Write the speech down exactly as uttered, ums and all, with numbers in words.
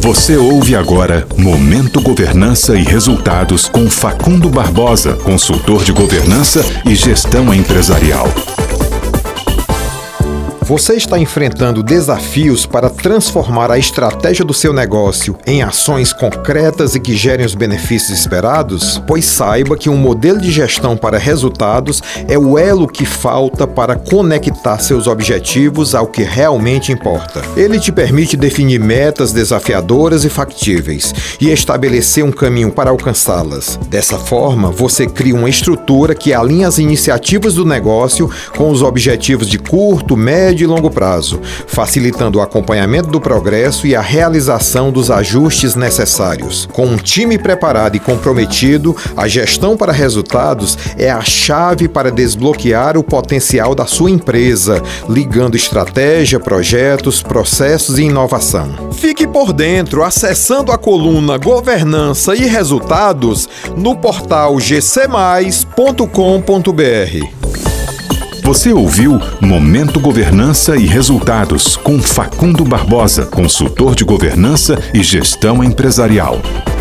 Você ouve agora Momento Governança e Resultados com Facundo Barbosa, consultor de governança e gestão empresarial. Você está enfrentando desafios para transformar a estratégia do seu negócio em ações concretas e que gerem os benefícios esperados? Pois saiba que um modelo de gestão para resultados é o elo que falta para conectar seus objetivos ao que realmente importa. Ele te permite definir metas desafiadoras e factíveis e estabelecer um caminho para alcançá-las. Dessa forma, você cria uma estrutura que alinha as iniciativas do negócio com os objetivos de curto, médio e longo prazo, facilitando o acompanhamento do progresso e a realização dos ajustes necessários. Com um time preparado e comprometido, a gestão para resultados é a chave para desbloquear o potencial da sua empresa, ligando estratégia, projetos, processos e inovação. Fique por dentro acessando a coluna Governança e Resultados no portal g c mais ponto com ponto b r. Você ouviu Momento Governança e Resultados com Facundo Barbosa, consultor de governança e gestão empresarial.